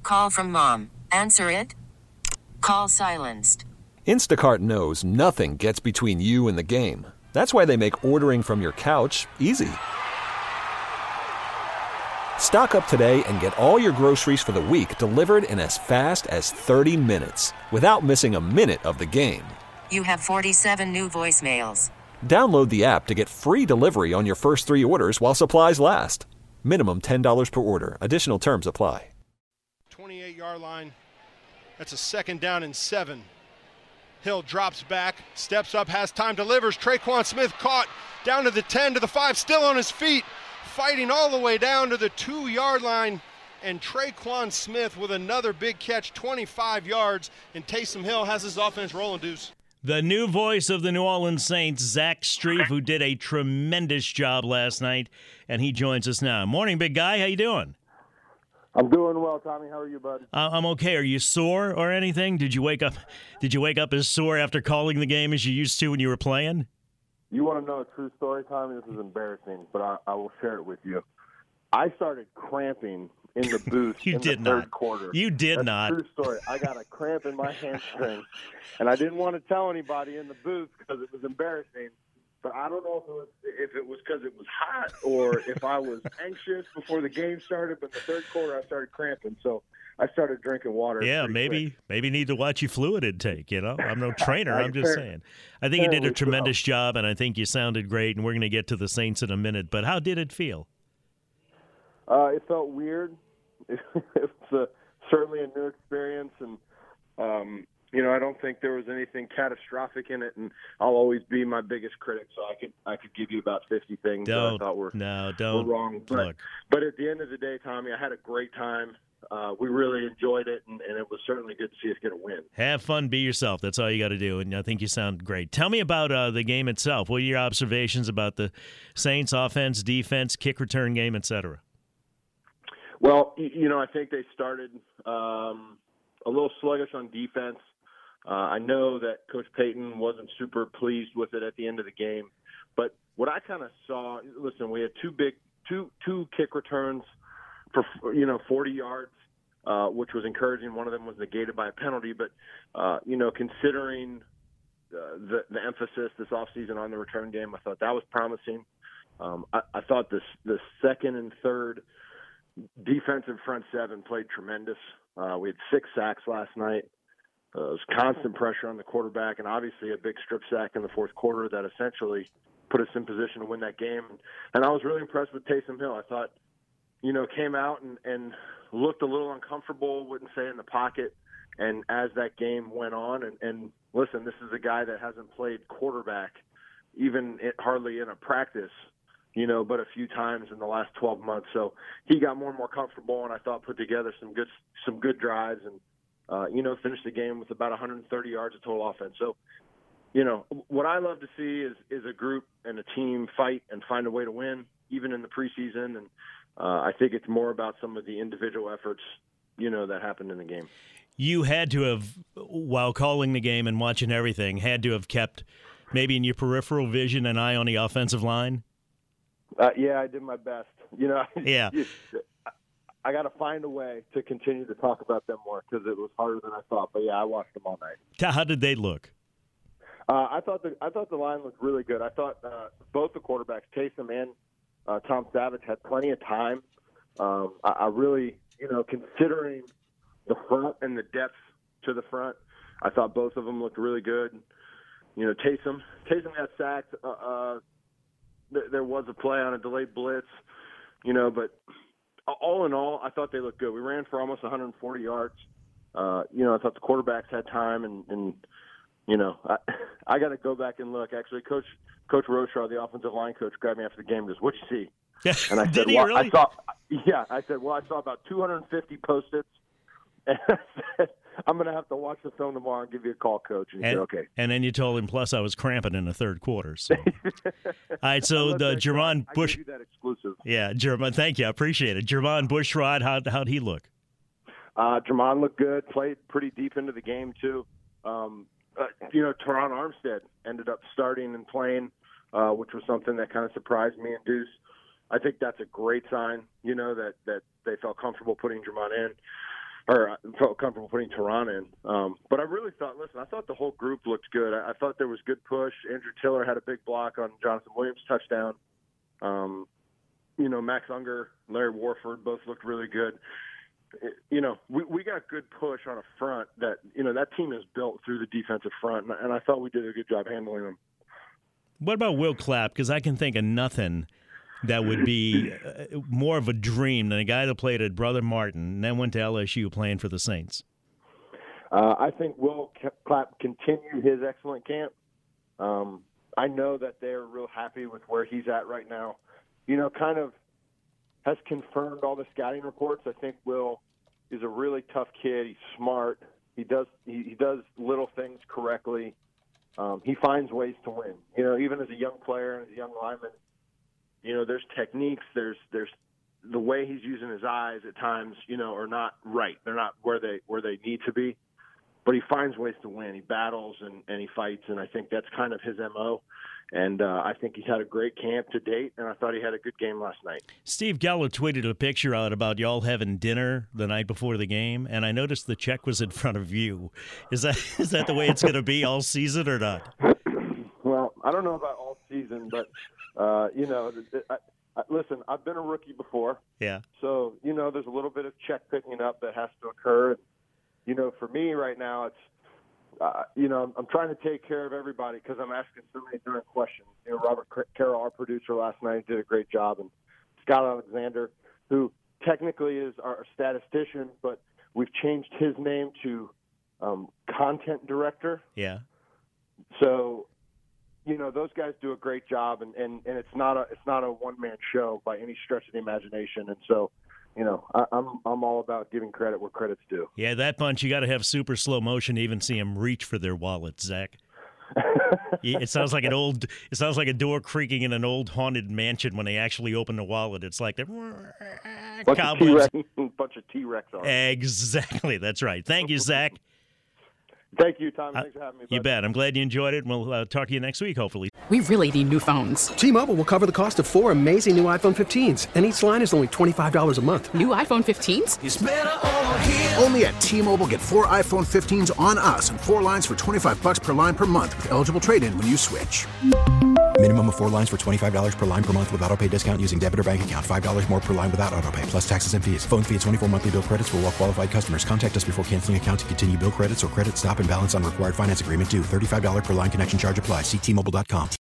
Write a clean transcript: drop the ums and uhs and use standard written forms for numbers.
Call from mom. Answer it. Call silenced. Instacart knows nothing gets between you and the game. That's why they make ordering from your couch easy. Stock up today and get all your groceries for the week delivered in as fast as 30 minutes without missing a minute of the game. You have 47 new voicemails. Download the app to get free delivery on your first 3 orders while supplies last. Minimum $10 per order. Additional terms apply. 28-yard line. That's a 2nd down and 7. Hill drops back, steps up, has time, delivers. Traquan Smith caught down to the 10, to the 5, still on his feet, fighting all the way down to the 2-yard line. And Traquan Smith with another big catch, 25 yards. And Taysom Hill has his offense rolling, Deuce. The new voice of the New Orleans Saints, Zach Strief, who did a tremendous job last night, and he joins us now. Morning, big guy. How you doing? I'm doing well, Tommy. How are you, bud? I'm okay. Are you sore or anything? Did you wake up as sore after calling the game as you used to when you were playing? You want to know a true story, Tommy? This is embarrassing, but I will share it with you. I started cramping in the booth in the third quarter. You did That's not. True story. I got a cramp in my hamstring, and I didn't want to tell anybody in the booth because it was embarrassing. But I don't know if it was because it was hot or if I was anxious before the game started. But the third quarter, I started cramping, so I started drinking water. Yeah, maybe need to watch your fluid intake. I'm no trainer. I'm just saying. I think you did a tremendous job, and I think you sounded great. And we're going to get to the Saints in a minute. But how did it feel? It felt weird. It's certainly a new experience, and I don't think there was anything catastrophic in it. And I'll always be my biggest critic, so I could give you about 50 things that I thought were wrong. But at the end of the day, Tommy, I had a great time. We really enjoyed it, and it was certainly good to see us get a win. Have fun, be yourself. That's all you got to do, and I think you sound great. Tell me about the game itself. What are your observations about the Saints' offense, defense, kick return game, etc.? Well, I think they started a little sluggish on defense. I know that Coach Payton wasn't super pleased with it at the end of the game. But what I kind of saw, listen, we had two kick returns for 40 yards, which was encouraging. One of them was negated by a penalty. But, considering the emphasis this offseason on the return game, I thought that was promising. I thought the second and third defensive front seven played tremendous. We had 6 sacks last night. There was constant pressure on the quarterback, and obviously a big strip sack in the fourth quarter that essentially put us in position to win that game. And I was really impressed with Taysom Hill. I thought, came out and looked a little uncomfortable, wouldn't say in the pocket. And as that game went on, and listen, this is a guy that hasn't played quarterback hardly in a practice, but a few times in the last 12 months. So he got more and more comfortable, and I thought put together some good drives and, finished the game with about 130 yards of total offense. So, what I love to see is a group and a team fight and find a way to win, even in the preseason. And I think it's more about some of the individual efforts, that happened in the game. You had to have, while calling the game and watching everything, had to have kept maybe in your peripheral vision an eye on the offensive line? Yeah, I did my best. Yeah. I got to find a way to continue to talk about them more because it was harder than I thought. But yeah, I watched them all night. How did they look? I thought the line looked really good. I thought both the quarterbacks, Taysom and Tom Savage, had plenty of time. I really, considering the front and the depth to the front, I thought both of them looked really good. Taysom got sacked. There was a play on a delayed blitz, but all in all, I thought they looked good. We ran for almost 140 yards. I thought the quarterbacks had time, and I got to go back and look. Actually, Coach Roshaw, the offensive line coach, grabbed me after the game and goes, "What'd you see?" And I said, Did he really? I said, I saw about 250 Post-its. And I said, I'm going to have to watch the film tomorrow and give you a call, Coach. And he said, okay. And then you told him, plus I was cramping in the third quarter. So. All right, so the Jermon Bush. I give you that exclusive. Yeah, Jermon, thank you. I appreciate it. Jermon Bushrod, how'd he look? Jermon looked good, played pretty deep into the game, too. Teron Armstead ended up starting and playing, which was something that kind of surprised me and Deuce. I think that's a great sign, that they felt comfortable putting Jermon in. or I felt comfortable putting Tehran in. But I really thought, I thought the whole group looked good. I thought there was good push. Andrew Tiller had a big block on Jonathan Williams' touchdown. Max Unger, Larry Warford both looked really good. We got good push on a front that, that team is built through the defensive front, and I thought we did a good job handling them. What about Will Clapp? Because I can think of nothing that would be more of a dream than a guy that played at Brother Martin and then went to LSU playing for the Saints. I think Will Clapp continued his excellent camp. I know that they're real happy with where he's at right now. Kind of has confirmed all the scouting reports. I think Will is a really tough kid. He's smart. He does little things correctly. He finds ways to win. Even as a young player and as a young lineman, there's techniques. There's the way he's using his eyes at times, are not right. They're not where they need to be. But he finds ways to win. He battles and he fights, and I think that's kind of his MO. And I think he's had a great camp to date, and I thought he had a good game last night. Steve Geller tweeted a picture out about y'all having dinner the night before the game, and I noticed the check was in front of you. Is that the way it's going to be all season or not? Well, I don't know about all season, but, listen, I've been a rookie before. Yeah. So, there's a little bit of check picking up that has to occur. For me right now, it's, I'm trying to take care of everybody because I'm asking so many different questions. Robert Carroll, our producer last night, did a great job. And Scott Alexander, who technically is our statistician, but we've changed his name to content director. Yeah. So, those guys do a great job, and it's not a one-man show by any stretch of the imagination. And so, I'm all about giving credit where credit's due. Yeah, that bunch, you got to have super slow motion to even see them reach for their wallets, Zach. It sounds like a door creaking in an old haunted mansion when they actually open the wallet. It's like they're bunch of T-Rex on. Exactly, that's right. Thank you, Zach. Thank you, Tom. Thanks for having me. You bet. I'm glad you enjoyed it, and we'll talk to you next week, hopefully. We really need new phones. T-Mobile will cover the cost of 4 amazing new iPhone 15s, and each line is only $25 a month. New iPhone 15s? It's better over here. Only at T-Mobile, get 4 iPhone 15s on us and 4 lines for $25 per line per month with eligible trade-in when you switch. Minimum of 4 lines for $25 per line per month with autopay discount using debit or bank account. $5 more per line without autopay, plus taxes and fees. Phone fee at 24 monthly bill credits for well-qualified customers. Contact us before canceling account to continue bill credits or credit stop and balance on required finance agreement due. $35 per line connection charge applies. See T-Mobile.com.